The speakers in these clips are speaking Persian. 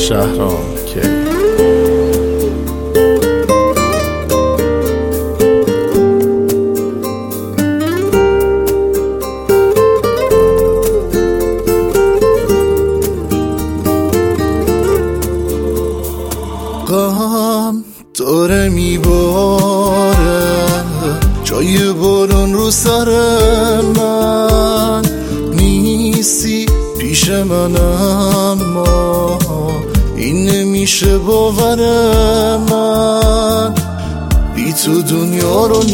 شهرام کی. غم داره میباره جای بارون رو سر من نیستی پیش من، اما این نمیشه باور من. بی تو دنیا رو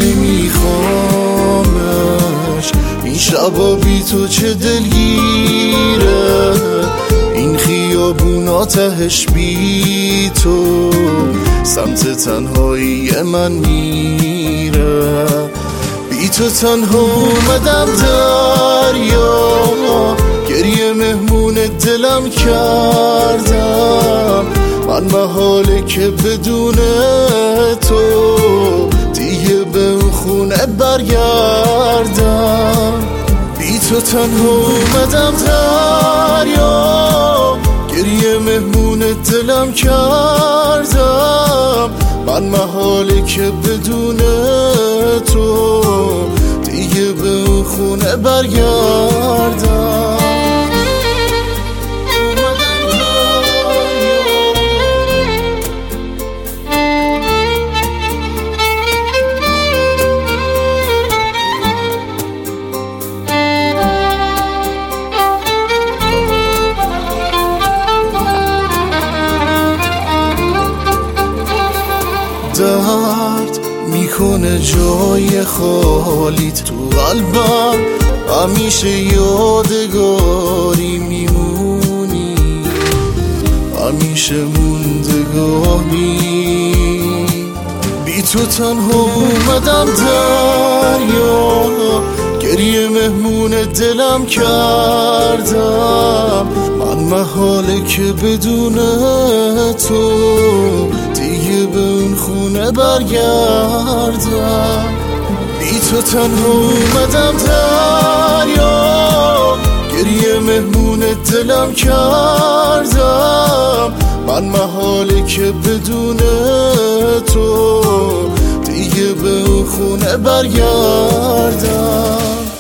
نمیخوامش، این شبا بی تو چه دلگیره، این خیابونا تهش بی تو سمت تنهایی من میره. بی تو تنها اومدم دریا، گریه مهمون دلم کردم. من محاله که بدون تو دیگه به اون خونه برگردم. بی تو تنها اومدم دریا، گریه مهمون دلم کردم. من محاله که بدون تو دیگه به اون خونه برگردم. درد میکنه جای خالیت تو قلبم، همیشه یادگاری میمونی، همیشه موندگاری. بی تو تنها اومدم دریا، گریه مهمون دلم کردم. من محاله که بدون تو دیگه به اون خونه برگردم. بی تو تنها اومدم دریا، گریه مهمون دلم کردم. من محاله که بدون تو دیگه به اون خونه برگردم.